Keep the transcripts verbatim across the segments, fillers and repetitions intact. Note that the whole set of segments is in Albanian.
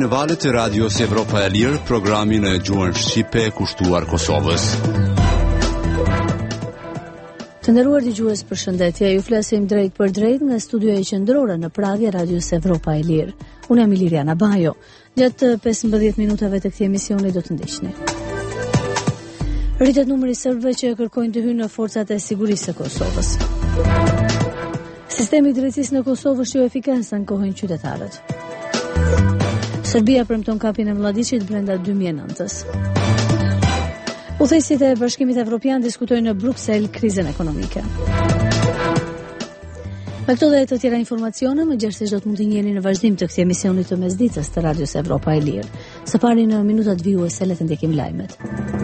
në valët e radios Evropa e Lirë, programin e gjuhën shqipe kushtuar Kosovës. Të nderuar dëgjues, përshëndetje. Ju flasim drejt për drejt nga studioja qendrore në Prag e radios Evropa e Lirë. Unë jam Iliriana Bajo. Gjatë pesëmbëdhjetë minutave të këtij emisioni do të ndiqni. Rritet numri i serbëve që kërkojnë të hyjnë në forcat e sigurisë së Kosovës. Sistemi i drejtësisë në Kosovë është jo efikas, ankohen qytetarët. Serbia premton kapjen e Mladiçit brenda dy mijë e nëntës. Udhëheqësit e Bashkimit Evropian diskutojnë në Bruksel krizën ekonomike. Me këto dhe të tjera informacione, më gjerë do të mund të njeni në vazhdim të këtij emisioni të mesditës të radios Evropa e Lirë. Së pari në minutat vijuese le të ndjekim lajmet.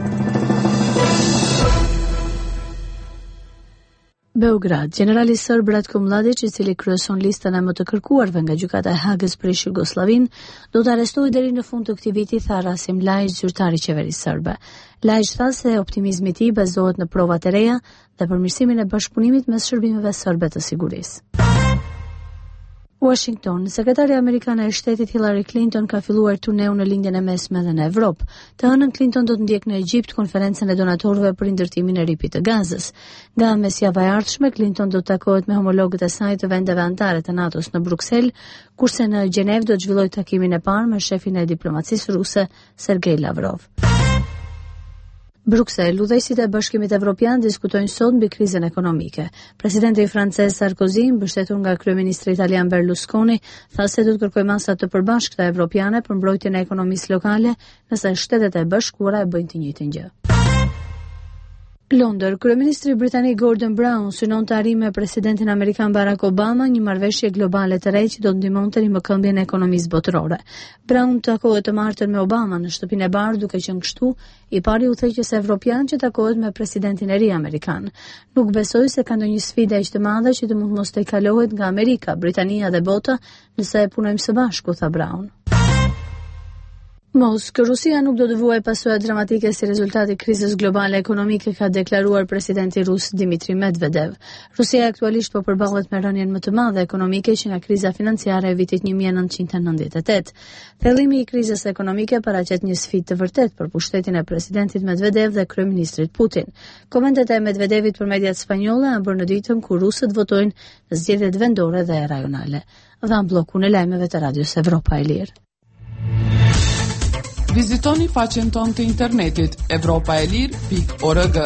Beograd, generali serb Ratko Mladić, i cili kryeson listën e më të kërkuarve nga gjykata e Hagës për Jugosllavin, do të arrestohej deri në fund të këtij viti, tha Rasim Ljajić, zyrtari i qeverisë serbe. Ljajić tha se optimizmi i tij bazohet në provat e reja dhe përmirësimin e bashkëpunimit mes shërbimeve serbe të sigurisë. Washington, sekretarja amerikane e shtetit Hillary Clinton ka filluar turneun në lindjen e mesme dhe në Evropë. Të hënën Clinton do të ndjek në Egjipt konferencën e donatorëve për ndërtimin e ripit të Gazës. Nga mesjava e ardhshme, Clinton do të takohet me homologët e saj të vendeve anëtare të NATO-s në Bruksel, kurse në Gjenev do të zhvillojë takimin e parë me shefin e diplomacisë ruse Sergej Lavrov. Bruksel, udhëheqësit e Bashkimit Evropian diskutojnë sot mbi krizën ekonomike. Presidenti francez Sarkozy, mbështetur nga kryeministri italian Berlusconi, tha se do të kërkojë masa të përbashkëta evropiane për mbrojtjen e ekonomisë lokale, nëse Shtetet e Bashkuara e bëjnë të njëjtën gjë. Londër, kryeministri britanik Gordon Brown synon të arrijë me presidentin amerikan Barack Obama një marrëveshje globale të re që do të ndihmonte në rikthjen e ekonomisë botërore. Brown takohet të martën me Obama në shtëpinë e Bardhë, duke qenë kështu i pari udhëheqës evropian që takohet me presidentin e ri amerikan. Nuk besoj se ka ndonjë sfidë aq të madhe që të mund mos të kalohet nga Amerika, Britania dhe bota nëse e punojmë së bashku, tha Brown. Moskë, Rusia nuk do të vuajë pasoja dramatike si rezultat i krizës globale ekonomike, ka deklaruar presidenti rus Dmitri Medvedev. Rusia aktualisht po përballet me rënien më të madhe ekonomike që nga kriza financiare e vitit një mijë e nëntëqind e nëntëdhjetë e tetë. Thellimi i krizës ekonomike paraqet një sfidë të vërtetë për pushtetin e presidentit Medvedev dhe kryeministrit Putin. Komentet e Medvedevit për mediat spanjolle janë bërë në ditën kur rusët votojnë në zgjedhjet vendore dhe rajonale. Dhan bllokun e lajmeve të radios Evropa e Lirë. Vizitoni faqen tonë të internetit evropaelir pikë org.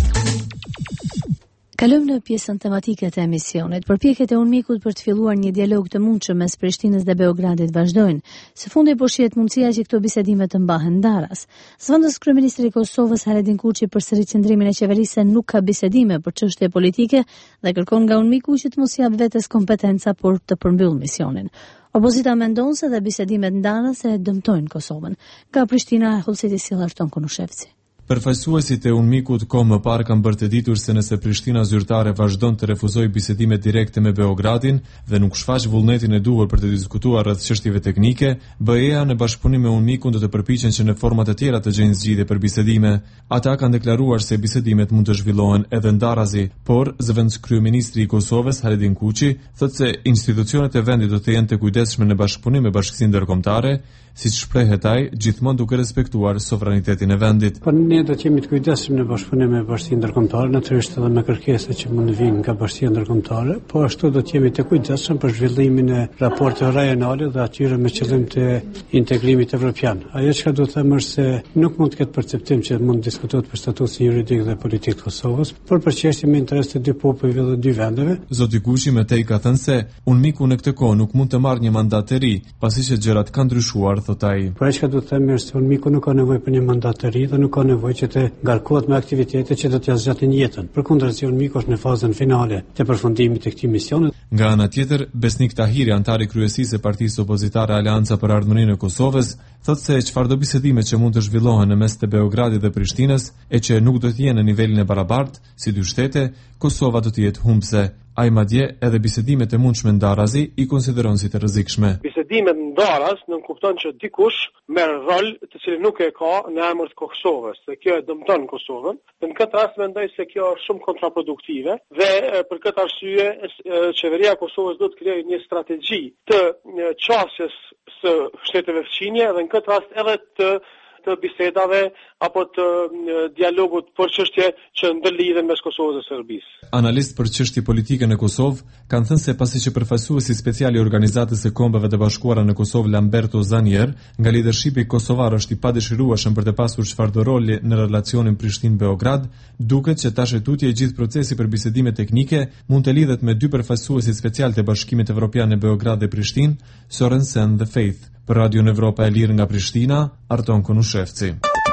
Kalojmë në pjesën tematike të emisionit. Përpjekjet e UNMIK-ut për të filluar një dialog të mundshëm mes Prishtinës dhe Beogradit vazhdojnë. Së fundi po shihet mundësia që këto bisedime të mbahen ndaras. Zëvendës kryeministri i Kosovës Haredin Kuçi përsëri qendrimin e qeverisë se nuk ka bisedime për çështje politike dhe kërkon nga UNMIK-u që të mos jap vetes kompetenca por të përmbyll misionin. Opozita mendon se dhe bisedimet ndarase dëmtojnë Kosovën. Nga Prishtina, Hulsiti Sillarton Konushevci. Përfaqësuesit e UNMIK-ut kohë më parë kanë bërë të ditur se nëse Prishtina zyrtare vazhdon të refuzojë bisedimet direkte me Beogradin dhe nuk shfaq vullnetin e duhur për të diskutuar rreth çështjeve teknike, B E A në bashkëpunim me UNMIK-un do të përpiqen që në forma të tjera të gjejnë zgjidhje për bisedime. Ata kanë deklaruar se bisedimet mund të zhvillohen edhe ndarazi, por zëvendës kryeministri i Kosovës Haredin Kuçi thotë se institucionet e vendit do të jenë të kujdesshme në bashkëpunim me Bashkinë Ndërkombëtare, siç shprehet ai, gjithmonë duke respektuar sovranitetin e vendit. Po ne do të jemi të kujdesshëm në bashkëpunim me Bashkinë Ndërkombëtare, natyrisht edhe me kërkesat që mund të vinë nga Bashkia Ndërkombëtare, po ashtu do të jemi të kujdesshëm për zhvillimin e raporteve rajonale dhe atyre me qëllim të integrimit evropian. Ajo që do të them është se nuk mund të ketë perceptim që mund të diskutohet për statusin juridik dhe politik të Kosovës, por për çështje me interes të dy popujve dhe dy vendeve. Zoti Kuçi më tej ka thënë se UNMIK-u në këtë kohë nuk mund të marrë një mandat të ri, pasi që gjërat kanë ndryshuar, thot ai. Por ajo që do të them është se UNMIK-u nuk ka nevojë për një mandat të ri dhe nuk ka nevojë që të ngarkohet me aktivitete që do t'ia zgjatin jetën. Përkundrazi, UNMIK-u është në fazën finale të përfundimit të këtij misioni. Nga ana tjetër, Besnik Tahiri, antari kryesisë së Partisë Opozitare Aleanca për Ardhmërinë e Kosovës, thotë se çfarëdo bisedime që mund të zhvillohen në mes të Beogradit dhe Prishtinës e që nuk do të jenë në nivelin e barabartë si dy shtete, Kosova do të jetë humbse. Ai madje edhe bisedimet e mundshme ndarazi i konsideron si të rrezikshme. bisedimet ndaras nënkupton që dikush merr rol të cilin nuk e ka në emër të Kosovës, se kjo e dëmton Kosovën. Në këtë rast mendoj se kjo është shumë kontraproduktive dhe për këtë arsye qeveria e Kosovës do të krijojë një strategji të qasjes së shteteve fqinje dhe në këtë rast edhe të të bisedave apo të dialogut për çështje që ndërlidhen mes Kosovës dhe Serbisë. Analistë për çështje politike në Kosovë kanë thënë se pasi që përfaqësuesi special i Organizatës së Kombeve të Bashkuara në Kosovë Lamberto Zanier, nga lidershipi kosovar është i padëshirueshëm për të pasur çfarëdo roli në relacionin Prishtinë-Beograd, duket që tash e tutje i gjithë procesi për bisedime teknike mund të lidhet me dy përfaqësuesit special të Bashkimit Evropian në Beograd dhe Prishtinë, Sorensen dhe Faith. Për Radio Evropa e Lirë nga Prishtina, Arton Konushevci.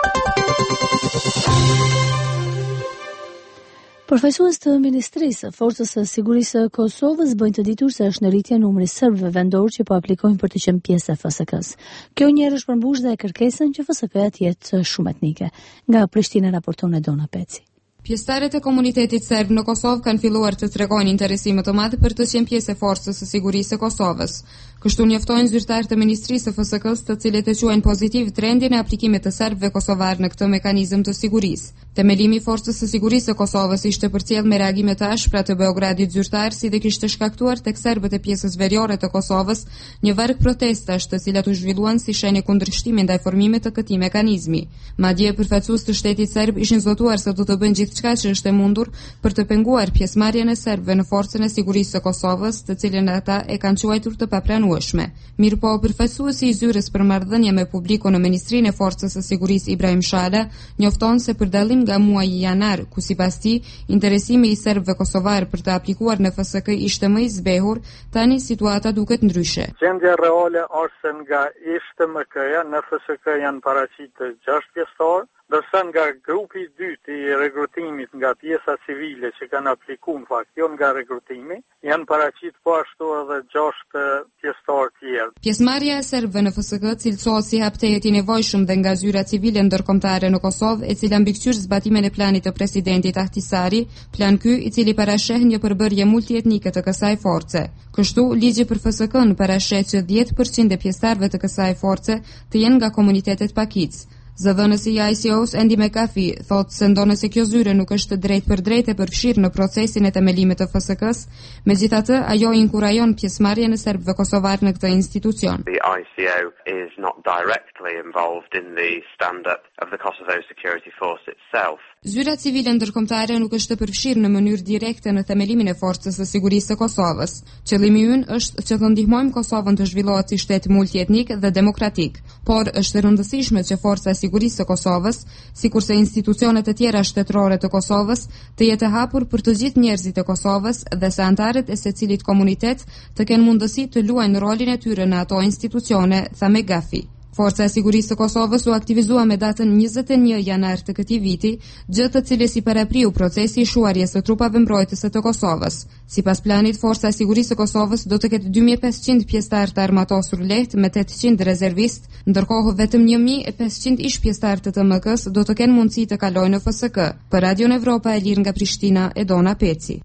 Përfaqësues të Ministrisë së Forcës së Sigurisë së Kosovës bëjnë të ditur se është në rritje numri serbëve vendor që po aplikojnë për të qenë pjesë e F S K-s. Kjo njerëz është përmbush dhe kërkesën që F S K-ja të jetë shumë etnike. Nga Prishtina raporton Edona Peci. Pjesëtarët e komunitetit serb në Kosovë kanë filluar të tregojnë interesim të madh për të qenë pjesë e Forcës së Sigurisë së Kosovës. Kështu njoftojnë zyrtarët e Ministrisë së F S K-s, të cilët e quajnë pozitiv trendin e aplikimit të serbëve kosovar në këtë mekanizëm të sigurisë. Themelimi i Forcës së Sigurisë së Kosovës ishte përcjell me reagime të ashpra të Beogradit zyrtar, si dhe kishte shkaktuar tek serbët e pjesës veriore të Kosovës një varg protestash, të cilat u zhvilluan si shenjë kundërshtimi ndaj formimit të këtij mekanizmi. Madje përfaqësues të shtetit serb ishin zotuar se do të bëjnë gjithçka që është e mundur për të penguar pjesëmarrjen e serbëve në Forcën e Sigurisë së Kosovës, të cilën ata e kanë quajtur të papranueshme. Mirëpo përfaqësuesi i zyrës për marrëdhënie me publikun në Ministrinë e Forcës së Sigurisë Ibrahim Shala njofton se për dallim nga muaji janar, ku sipas tij interesimi i serbëve kosovar për të aplikuar në F S K ishte më i zbehur, tani situata duket ndryshe. Gjendja reale është se nga ishte M K-ja në F S K janë paraqitur gjashtë pjesëtar, ndërsa nga grupi i dytë i rekrutimit nga pjesa civile që kanë aplikuar në fakt, jo nga rekrutimi, janë paraqitur po ashtu edhe gjashtë pjesëtar tjerë. Pjesëmarrja e serbëve në F S K cilësohet si haptehet i nevojshëm dhe nga zyra civile ndërkombëtare në Kosovë, e cila mbikëqyr zbatimin e planit të presidentit Ahtisari, plan ky i cili parasheh një përbërje multietnike të kësaj force. Kështu, ligji për F S K-n parasheh që dhjetë përqind e pjesëtarëve të kësaj force të jenë nga komunitetet pakic. Zëdhënësi i I C O-s Andy McAfee thotë se ndonë se kjo zyre nuk është drejt për drejt e përfshirë në procesin e themelimit të F S K-s, megjithatë ajo inkurajon pjesëmarrjen e serbëve kosovar në këtë institucion. The I C O is not directly involved in the stand-up of the Kosovo Security Force itself. Zyra civile ndërkombëtare nuk është të përfshirë në mënyrë direkte në themelimin e Forcës së Sigurisë së Kosovës. Qëllimi ynë është që të ndihmojmë Kosovën të zhvillohet si shtet multietnik dhe demokratik, por është e rëndësishme që Forca e Sigurisë së Kosovës, sikurse institucionet e tjera shtetërore të Kosovës, të jetë e hapur për të gjithë njerëzit e Kosovës dhe se antarët e secilit komunitet të kenë mundësi të luajnë rolin e tyre në ato institucione, tha McAfee. Forca e Sigurisë së Kosovës u aktivizua me datën njëzet e një janar të këtij viti, gjë të cilës i parapriu procesi i shuarjes së trupave mbrojtëse të Kosovës. Sipas planit, Forca e Sigurisë së Kosovës do të ketë dy mijë e pesëqind pjesëtar të armatosur lehtë me tetëqind rezervist, ndërkohë vetëm një mijë e pesëqind ish pjesëtar të T M K-s do të kenë mundësi të kalojnë në F S K. Për Radio Evropa e Lirë nga Prishtina, Edona Peci.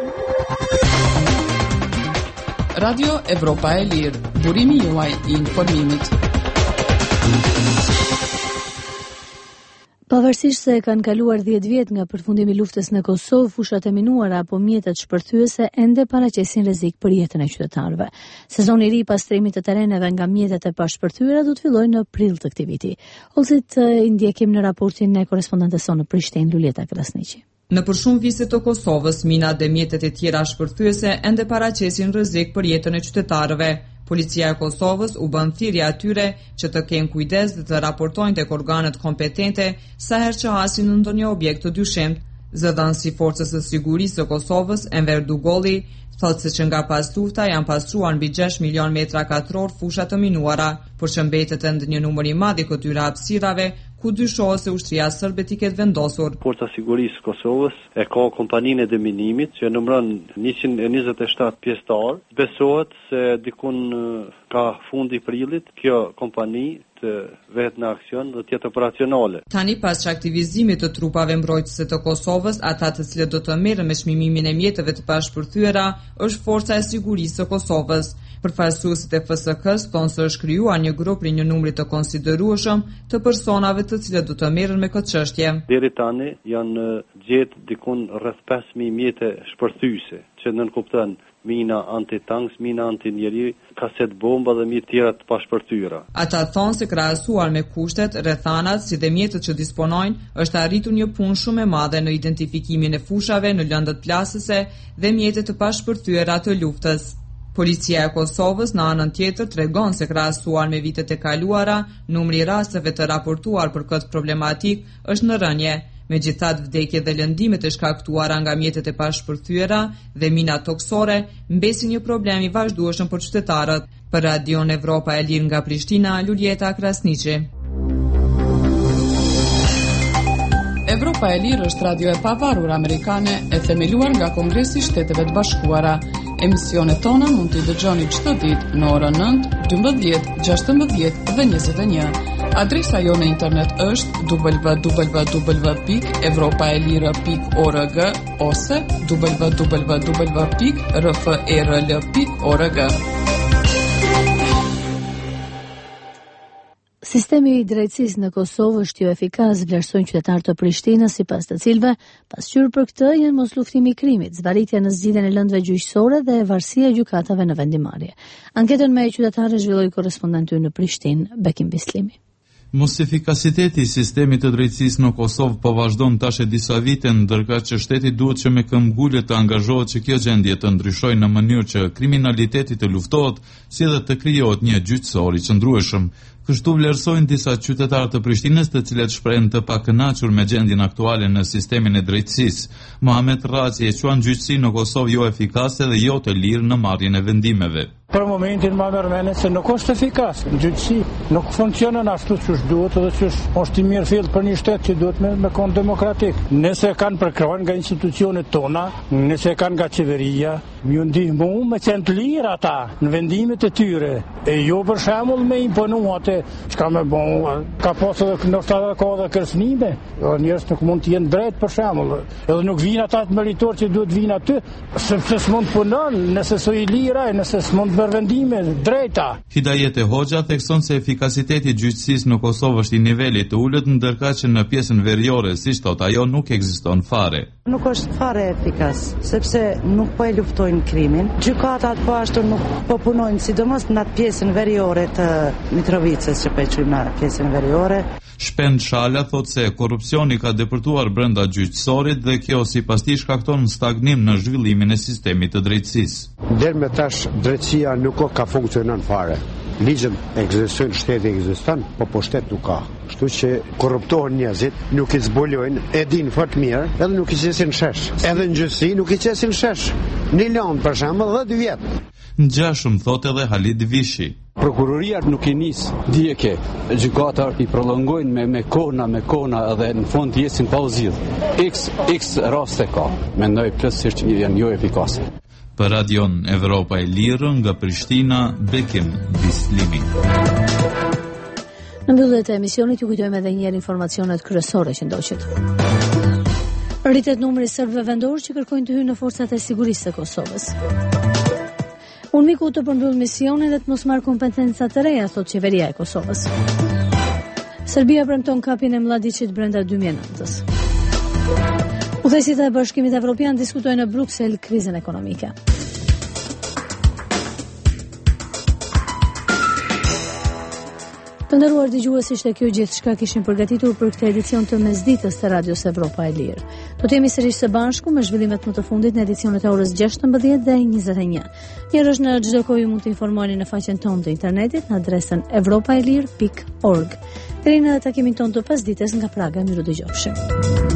Radio Evropa e Lirë, burimi juaj i informimit. Pavarësisht se kanë kaluar dhjetë vjet nga përfundimi i luftës në Kosovë, fushat e minuara apo mjetet shpërthyese ende paraqesin rrezik për jetën e qytetarëve. Sezoni i ri i pastrimit të terreneve nga mjetet e pashpërthyera do të fillojë në prill të këtij viti. Ose të ndjekim në raportin e korrespondentes sonë në Prishtinë, Lulieta Krasniqi. Në për shumë vise të Kosovës, minat dhe mjetet e tjera shpërthyese ende paraqesin rrezik për jetën e qytetarëve. Policia e Kosovës u bën thirrje atyre që të kenë kujdes dhe të raportojnë tek organet kompetente sa herë që hasin në ndonjë objekt të dyshimt. Zëdhënësi i Forcës së Sigurisë së Kosovës, Enver Dugolli, thotë se që nga pas lufta janë pastruar mbi gjashtë milion metra katror fusha të minuara, por që mbetet ende një numër i madh i këtyre hapësirave ku dyshohet se ushtria serbe i ketë vendosur. Forca e Sigurisë së Kosovës e ka kompaninë e deminimit që numëron njëqind e njëzet e shtatë pjesëtar. Besohet se dikun ka fundi prillit kjo kompani të vetë në aksion dhe tjetë operacionale. Tani pas që aktivizimit të trupave mbrojtëse të Kosovës, ata të cilët do të merren me çmimimin e mjeteve të pashpërthyera është Forca e Sigurisë së Kosovës. Përfaqësuesit e F S K-s thonë se është krijuar një grup i një numri të konsiderueshëm të personave të cilët do të merren me këtë çështje. Deri tani janë gjetë dikun rreth pesë mijë mjete shpërthyese, që nënkupton mina antitanks, mina antinjeri, kaset bomba dhe mi tjera të pashpërtyra. Ata thonë se krahasuar me kushtet, rrethanat si dhe mjetet që disponojnë, është arritur një punë shumë e madhe në identifikimin e fushave në lëndët plasëse dhe mjetet të pashpërtyera të luftës. Policia e Kosovës në anën tjetër tregon se krahasuar me vitet e kaluara, numri i rasteve të raportuar për këtë problematik është në rënje. Megjithatë, vdekjet dhe lëndimet e shkaktuara nga mjetet e pashpërthyera dhe minat toksore mbesin një problem i vazhdueshëm për qytetarët. Për Radion Evropa e Lirë nga Prishtina, Luljeta Krasniqi. Evropa e Lirë është radio e pavarur amerikane e themeluar nga Kongresi i Shteteve të Bashkuara. Emisionet tona mund t'i dëgjoni çdo ditë në orën nëntë, dymbëdhjetë, gjashtëmbëdhjetë dhe njëzet e një. Adresa jo në internet është w w w pikë evropaelire pikë org ose w w w pikë r f e r l pikë org. Sistemi i drejtësisë në Kosovë është jo efikas, vlerësojnë qytetarët të Prishtinës, sipas të cilëve pasqyrë për këtë janë mosluftimi i krimit, zvarritja në zgjidhjen e lëndëve gjyqësore dhe varësia e gjykatave në vendimarrje. Anketën me qytetarë zhvilloi korrespondenti në Prishtinë, Bekim Bislimi. Mos efikasiteti i sistemit të drejtësisë në Kosovë po vazhdon tash e disa vite, ndërkaq që shteti duhet që me këmbgulje të angazhohet që kjo gjendje të ndryshojë në mënyrë që kriminaliteti të luftohet, si edhe të krijohet një gjyqësor i qëndrueshëm. Kështu vlerësojnë disa qytetarë të Prishtinës, të cilët shprehen të pakënaqur me gjendjen aktuale në sistemin e drejtësisë. Mohamed Raci e quan gjyqësinë në Kosovë jo efikase dhe jo të lirë në marrjen e vendimeve. Për momentin ma mërmene se nuk është efikas në gjyqësi, nuk funksionon ashtu që është duhet dhe që është i mirë fill për një shtet që duhet me, me konë demokratik. Nëse kanë përkrojnë nga institucionet tona, nëse kanë nga qeveria, mjë ndihmu me qenë të lirë ata në vendimet e tyre, e jo për shemull me imponu atë, që ka me bon, ka posë dhe nështë edhe ka dhe kërcënime, njërës nuk mund të jenë drejt për shemull, edhe nuk vinë ata të meritor që duhet vinë aty, sepse s'mund punon, nëse so i lira, nëse s'mund për vendime drejta. Hidajet e Hoxha thekson se efikasiteti i gjyqësisë në Kosovë është i nivelit të ulët, ndërkaq që në pjesën veriore, siç thot ajo, nuk ekziston fare. Nuk është fare efikas, sepse nuk po e luftojnë krimin. Gjykatat po ashtu nuk po punojnë, sidomos në atë pjesën veriore të Mitrovicës, që po e quajmë në pjesën veriore. Shpend Shala thot se korrupsioni ka depërtuar brenda gjyqësorit dhe kjo sipas tij shkakton stagnim në zhvillimin e sistemit të drejtësisë. Deri më tash drejtësia nuk ka funksionon fare. Ligjët ekzistojnë, shteti ekziston, po po shtet nuk ka. Kështu që korruptohen njerëzit, nuk i zbulojnë, e din fort mirë, edhe nuk i qesin shesh. Edhe në gjyqësi nuk i qesin shesh. Një lanë për shembull dhjetë vjet. Ngjashëm thot edhe Halid Vishi. Prokuroria nuk i nis djeke, gjykatar i prolongojnë me, me kona, me kona edhe në fund jesin pa u zgjidh. X, X raste ka, mendoj plotësisht që janë jo efikase. Për Radion Evropa e Lirë nga Prishtina, Bekim Bislimi. Në mbyllet e emisionit ju kujtojmë edhe njëherë informacionet kryesore që ndoqet. Rritet numri i serbëve vendor që kërkojnë të hyjnë në forcat e sigurisë së Kosovës. UNMIK-u të përmbyll misionin dhe të mos marrë kompetenca të reja, thot qeveria e Kosovës. Serbia premton kapjen e Mladiçit brenda dy mijë e nëntës. Udhëheqësit e Bashkimit Evropian diskutojnë në Bruksel krizën ekonomike. Të nderuar dëgjues, ishte kjo gjithçka kishim përgatitur për këtë edicion të mesditës të Radios Evropa e Lirë. Do të jemi sërish së bashku me zhvillimet më të fundit në edicionet e orës gjashtëmbëdhjetë dhe njëzet e një. Njërësh në çdo kohë ju mund të informoheni në faqen tonë të internetit në adresën evropaelir pikë org. Deri në takimin tonë të pasdites nga Praga, miru dëgjofshim.